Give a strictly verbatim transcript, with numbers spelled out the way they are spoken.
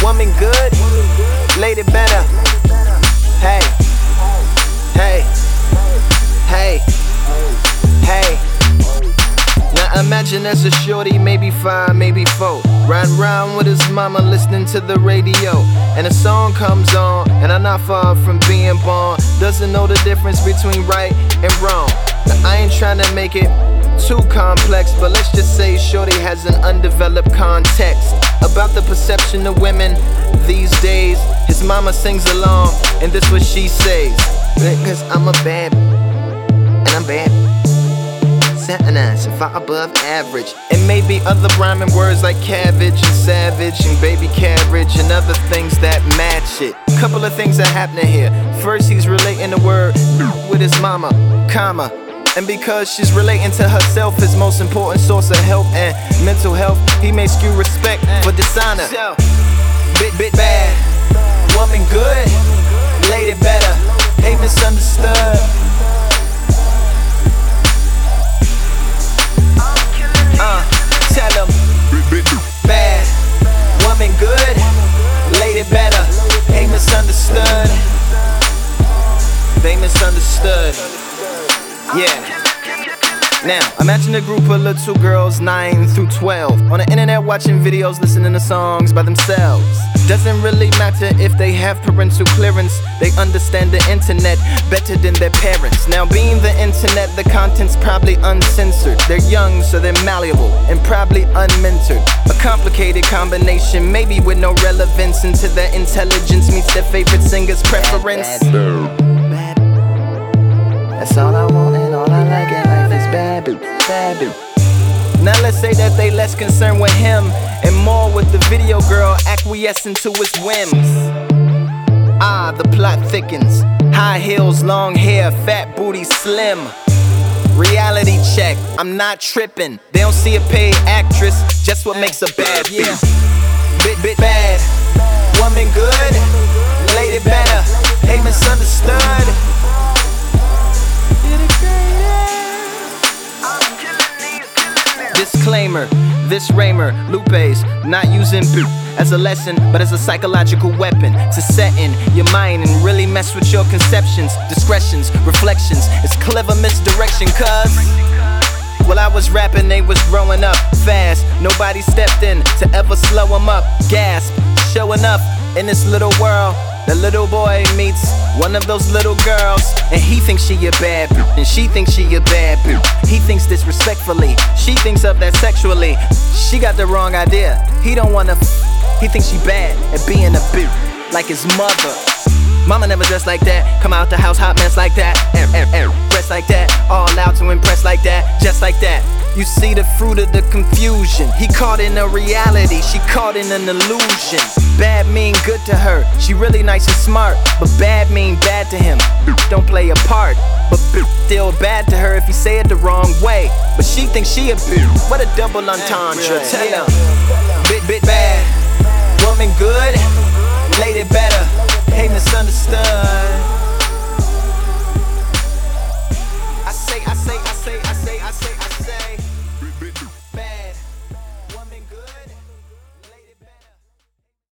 Woman good, lady better. Hey, hey, hey, hey. Now imagine there's a shorty, maybe five, maybe four, riding around with his mama listening to the radio, and a song comes on, and I'm not far from being born. Doesn't know the difference between right and wrong. Now I ain't trying to make it too complex, but let's just say shorty has an undeveloped context about the perception of women these days. His mama sings along, and this what she says: because I'm a bad, and I'm bad, sentence and far above average. And maybe other rhyming words like cabbage and savage and baby carriage and other things that match it. Couple of things that happening here. First, he's relating the word with his mama, comma. And because she's relating to herself, his most important source of health and mental health, he may skew respect for dishonor. Bit, bit bad, woman good, lady better, ain't misunderstood. Uh, tell him, bad, woman good, lady better, ain't misunderstood. They misunderstood. Yeah. Now, imagine a group of little girls, nine through twelve, on the internet watching videos, listening to songs by themselves. Doesn't really matter if they have parental clearance, they understand the internet better than their parents. Now, being the internet, the content's probably uncensored. They're young, so they're malleable and probably unmentored. A complicated combination, maybe with no relevance into their intelligence meets their favorite singer's preference. Bad, bad, bad. That's all I want and all I like in life is bad boo, bad boo. Now let's say that they less concerned with him and more with the video girl acquiescing to his whims. Ah, the plot thickens. High heels, long hair, fat booty, slim. Reality check, I'm not tripping. They don't see a paid actress, just what makes a bad yeah. Bit, bit bad, woman good, lady better, ain't misunderstood. Disclaimer, this Raymer, Lupe's not using boot as a lesson, but as a psychological weapon to set in your mind and really mess with your conceptions, discretions, reflections. It's clever misdirection, cuz while I was rapping, they was growing up fast. Nobody stepped in to ever slow them up. Gasp, showing up in this little world. The little boy meets one of those little girls, and he thinks she a bad boo, and she thinks she a bad boo. He thinks disrespectfully, she thinks of that sexually. She got the wrong idea, he don't wanna f- he thinks she bad at being a boo, like his mother. Mama never dressed like that, come out the house hot mess like that, air, air, air, dress like that, all out to impress like that, just like that. You see the fruit of the confusion. He caught in a reality, she caught in an illusion. Bad mean good to her, she really nice and smart, but bad mean bad to him. Don't play a part, but still bad to her if you say it the wrong way. But she thinks she a boo. What a double entendre. Tell him, bit bit bad, woman good, lady better, ain't misunderstood.